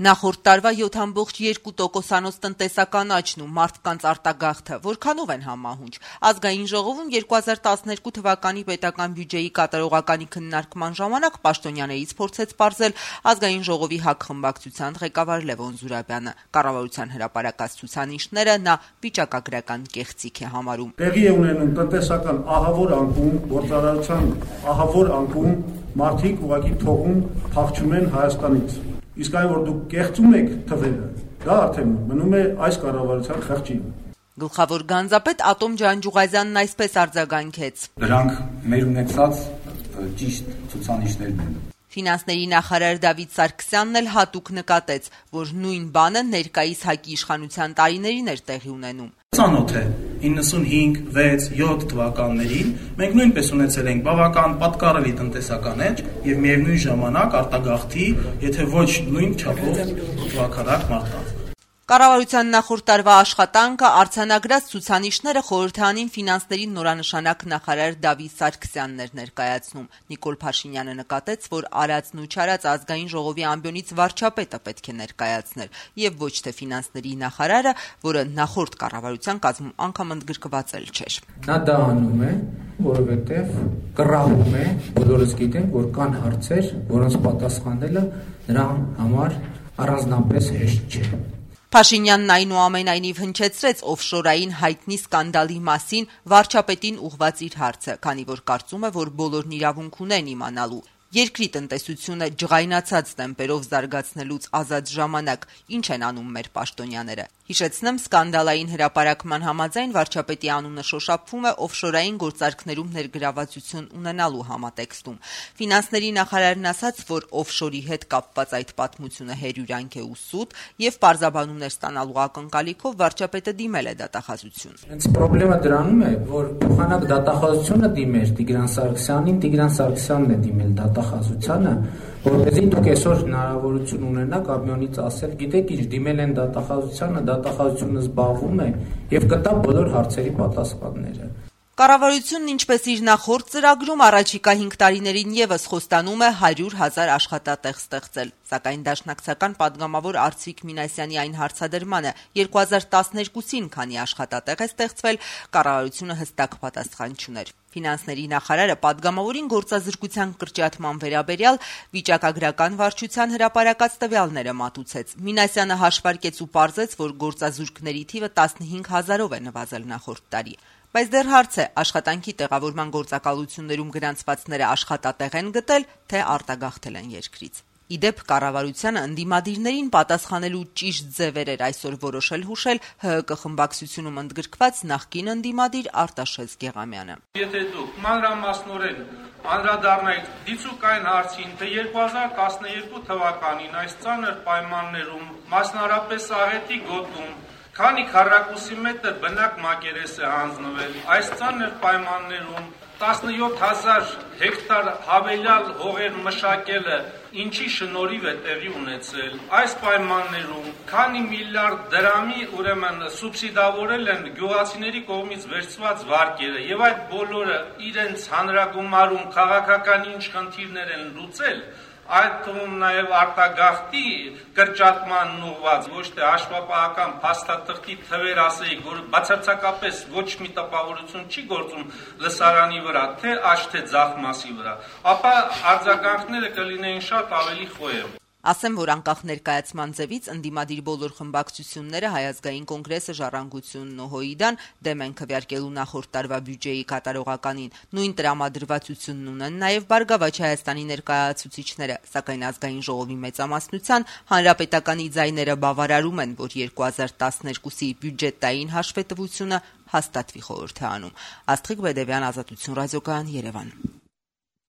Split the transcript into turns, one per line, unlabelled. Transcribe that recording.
Նախորդ տարվա 7,2% տնտեսական աճն ու մարդկանց արտագաղթը որքանով են համահունչ։ Ազգային ժողովում 2012 թվականի պետական բյուջեի կատարողականի քննարկման ժամանակ Պաշտոնյաներից փորձեց պարզել Ազգային ժողովի ՀԱԿ խմբակցության ղեկավար Լևոն Զուրաբյանը։ Կառավարության հրապարակած ցուցանիշները նա վիճակագրական կեղծիք է համարում։
Տեղի է ունենում տնտեսական ահավոր անկում, գործարարության ահավոր անկում, մարդիկ ուղղակի թողում փախչում են Հայաստանից։ Իսկ այն, որ դուք կեղծում եք թվերը, դա արդեն մնում է այս կառավարության խղճին։
Գլխավոր գանձապետ Ատոմ Ջանջուղազյանն այսպես արձագանքեց.
Դրանք մեր ունեցած ճիշտ ցուցանիշներն են։
Ֆինանսների նախարար Դավիթ Սարգսյանն էլ հատուկ նկատեց, որ նույն բանը ներկայիս ՀԱԿ-ի իշխանության տարիներին էր տեղի ունենում։
Ծանոթ է 95, 6, 7 թվականներին մենք նույնպես ունեցել ենք բավական պատկառելի տնտեսական էջ եւ միևնույն ժամանակ արտագաղթի, եթե ոչ նույն չափով թվակարակ մարդկանց։
Կառավարության նախորդ տարվա աշխատանքը արձանագրած ցուցանիշները խորհրդարանին ֆինանսների նորանշանակ նախարար Դավիթ Սարգսյանն էր ներկայացնում։ Նիկոլ Փաշինյանը նկատեց, որ արածն ու չարած Ազգային ժողովի ամբիոնից վարչապետը պետք է ներկայացներ եւ ոչ թե ֆինանսների նախարարը, որը նախորդ կառավարության կազմում անգամ ընդգրկված էլ չէր։
Նա դա անում է, որովհետեւ կռահում է, բոլորս գիտենք, որ կան հարցեր, որոնց պատասխանելը նրա համար առանձնապես հեշտ չէ։
Փաշինյանն այնուամենայնիվ հնչեցրեց օֆշորային հայտնի սկանդալի մասին վարչապետին ուղղված իր հարցը, քանի որ կարծում է, որ բոլորն իրավունք ունեն իմանալու։ Երկրի տնտեսությունը ջղայնացած տեմպերով զարգացնելուց ազատ ժամանակ ինչ են անում մեր պաշտոնյաները։ Հիշեցնեմ, սկանդալային հրապարակման համաձայն վարչապետի անունը շոշափվում է օֆշորային գործարքներում ներգրավվածություն ունենալու համատեքստում։ Ֆինանսների նախարարն ասաց, որ օֆշորի հետ կապված այդ պատմությունը հերյուրանք է ու սուտ եւ պարզաբանումներ ստանալու ակնկալիքով վարչապետը դիմել է դատախազություն։
Հենց խնդրեմը դրանում է, որ փոխանակ դատախազությունը դիմեր Տիգրան Սարգսյանին, Տիգրան Սարգսյանն է դիմել դատախազությանը, որպեսզի դուք այսօր հնարավորություն ունենաք ամյոնից ասել, գիտեք ինչ, դիմել են դատախազությանը, դատախազությունը զբաղվում է եւ կտա բոլոր հարցերի պատասխանները։
Կառավարությունն ինչպես իր նախորդ ծրագրում առաջիկա 5 տարիներին եւս խոստանում է 100,000 աշխատատեղ ստեղծել, սակայն դաշնակցական падգամավոր Արծվիկ Մինասյանի այն հարցադրմանը 2012-ին քանի աշխատատեղ է ստեղծվել, կառավարությունը հստակ պատասխան չուներ։ Ֆինանսների նախարարը падգամավորին գործազրկության կրճատման վերաբերյալ վիճակագրական վարչության հրապարակած տվյալները մատուցեց։ Մինասյանը հաշվարկեց ու պարզեց, որ գործազուրկների թիվը 15,000-ով է նվազել նախորդ տարի։ Բայց դեռ հարց է, աշխատանքի տեղավորման գործակալություններում գրանցվածները աշխատատեղ են գտել, թե արտագաղթել են երկրից։ Իդեպ կառավարությանը ընդդիմադիրներին պատասխանելու ճիշտ ձևեր էր այսօր որոշել հուշել ՀՀԿ խմբակցությունում ընդգրկված նախկին ընդդիմադիր Արտաշես Գեղամյանը։
Եթե դուք մանրամասնորեն անդրադառնայիք դիցուկային հարցին, թե 2012 թվականին այս ծանր պայմաններում, մասնարապես աղետի գոտում, քանի քառակուսի մետր բնակ մակերես է հանձնվել, այս ծանր պայմաններում 17,000 հեկտար հավելյալ հողեր մշակելը ինչի շնորհիվ է տեղի ունեցել, այս պայմաններում քանի միլիարդ դրամի ուրեմն սուբսիդավորել են գյուղացիների կողմից վերցված վարկերը եւ այդ բոլորը իրենց հանրագումարում քաղաքական ինչ խնդիրներ են լուծել, այդ թվում նաև արտագաղթի կրճատման ուղղված ոչ թե հաշվապահական փաստաթղթի թվեր ասեիք, որ բացարձակապես ոչ մի տպավորություն չի գործում լսարանի վրա, թե աճ թե ձախ մասի վրա, ապա արձագանքները կլինեին շատ ավելի խոյեմ։
Ասեմ, որ անկախ ներկայացման ձևից ընդդիմադիր բոլոր խմբակցությունները Հայ ազգային կոնգրեսը, Ժառանգությունն ու ՀՅԴ-ն դեմ են քվեարկելու նախորդ տարվա բյուջեի կատարողականին, նույն տրամադրվածությունն ունեն նաև Բարգավաճ Հայաստանի ներկայացուցիչները, սակայն ազգային ժողովի մեծամասնության հանրապետականի ձայները բավարարում են, որ 2012-ի բյուջետային հաշվետվությունը հաստատվի խորհրդարանում։ Աստղիկ Բեդևյան, Ազատություն ռադիոկայան, Երևան։